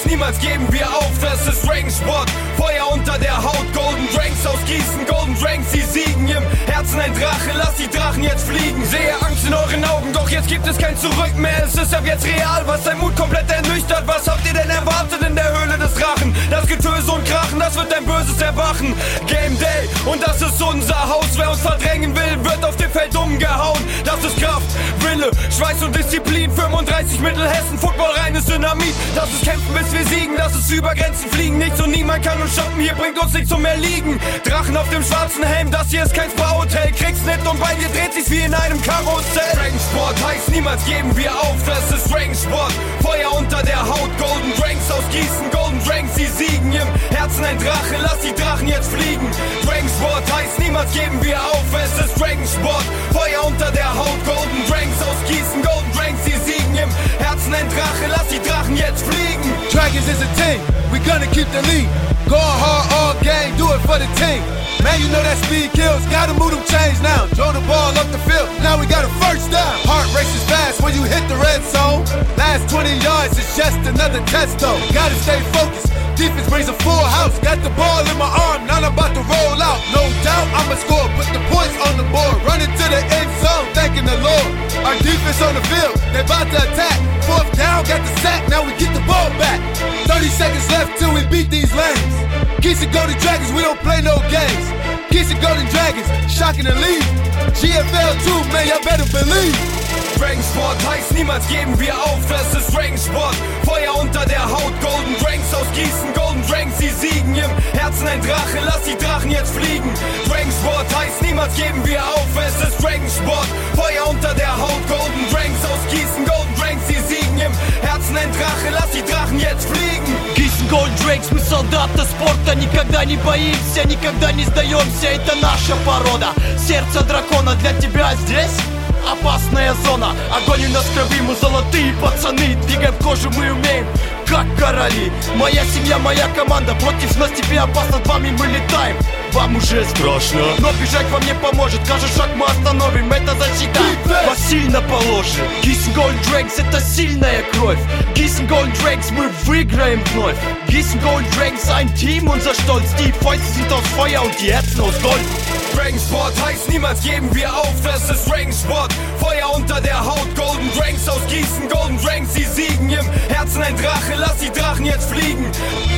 heißt niemals geben wir auf, das ist Range-Sport. Feuer unter der Haut, Golden Dranks aus Gießen, Golden Dranks, sie siegen im Herzen ein Drache, lass die Drachen jetzt fliegen. Sehe Angst in euren Augen, doch jetzt gibt es kein Zurück mehr. Es ist ab jetzt real, was dein Mut komplett ernüchtert. Was habt ihr denn erwartet in der Höhle des Drachen? Das Getöse und Krachen, das wird dein böses Erwachen. Game Day, und das ist unser Haus. Wer uns verdrängen will, wird auf dem Feld umgehauen. Das ist Kraft, Wille, Schweiß und Disziplin. 35 Mittelhessen, Football, reines Dynamit. Das ist Kämpfen, bis wir siegen, das ist über Grenzen fliegen. Nichts und niemand kann uns stoppen, hier bringt uns nichts zum Erliegen. Drachen auf dem schwarzen Helm, das hier ist kein Spa-Hotel. Krieg's nicht und bei dir dreht sich's wie in einem Karussell. Range-Sport heißt niemals geben wir auf, das ist Range-Sport. Feuer unter der Haut, Golden Dranks aus Gießen, Golden Dranks, sie siegen im Herzen ein Drache, lass die Drachen jetzt fliegen. Range-Sport heißt niemals geben wir auf, es ist Range-Sport. Feuer unter der Haut, Golden Dranks aus Gießen, Golden Dranks, sie siegen im Herzen ein Drache, lass die Drachen jetzt fliegen. Dragons is a team, we gonna keep the lead. Go hard all game, do it for the team. Man, you know that speed kills, gotta move them chains now. Throw the ball up the field, now we got a first down. Heart races fast when you hit the red zone. Last 20 yards is just another test though. Gotta stay focused, defense brings a full house. Got the ball in my arm, now I'm about to roll out. No doubt I'ma score, put the points on the board. Running to the end zone, thanking the Lord. Our defense on the field, they about to attack. Fourth down, got the sack, now we get the ball back. 30 seconds left till we beat these lanes. Gießen Golden Dragons, we don't play no games. Gießen Golden Dragons, shocking the league. GFL 2, man, y'all better believe. Range-Sport heißt niemals geben wir auf, das ist Range-Sport. Feuer unter der Haut, Golden Dranks aus Gießen, Golden Dranks, sie siegen im Herzen ein Drache, lass die Drachen jetzt fliegen. Range-Sport heißt niemals geben wir auf, es ist Range-Sport. Feuer unter der Haut, Golden Dranks aus Gießen, Golden Dranks, sie siegen im Herzen ein Drache, lass die Drachen jetzt fliegen. Гисин Голд Дрейкс, мы солдаты спорта. Никогда не боимся, никогда не сдаемся. Это наша порода, сердце дракона. Для тебя здесь опасная зона. Огонь у нас в крови, мы золотые пацаны. Двигаем кожу, мы умеем, как короли. Моя семья, моя команда, против нас тебе опасно. Вами мы летаем, вам уже страшно, но бежать вам не поможет. Каждый шаг мы остановим, это защита вас сильно положит. Gießen Golden Dragons, это сильная кровь. Gießen Golden Dragons, мы выиграем вновь. Gießen Golden Dragons, ein Team, unser Stolz. Die Fäuste sind aus Feuer und die Herzen aus Gold. Range-Sport heißt niemals geben wir auf, das ist Range-Sport. Feuer unter der Haut, Golden Dranks aus Gießen, Golden Dranks, sie siegen im Herzen ein Drache, lass die Drachen jetzt fliegen.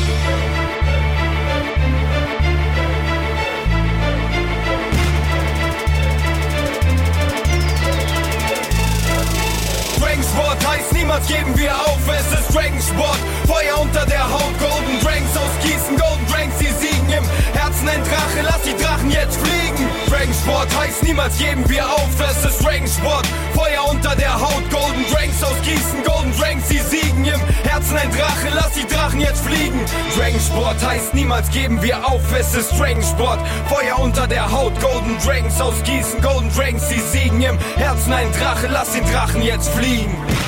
Range-Sport heißt niemals geben wir auf, es ist Range-Sport. Feuer unter der Haut, Golden Dranks aus Gießen, Golden Dranks, sie siegen im Herzen ein Drache, lass die Drachen jetzt fliegen. Range-Sport heißt niemals geben wir auf, das ist Range-Sport. Feuer unter der Haut, Golden Dranks aus Gießen, Golden Dranks, sie siegen im Herzen ein Drache, lass die Drachen jetzt fliegen. Range-Sport heißt niemals geben wir auf, es ist Range-Sport. Feuer unter der Haut, Golden Dranks aus Gießen, Golden Dranks, sie siegen im Herzen ein Drache, lass den Drachen jetzt fliegen.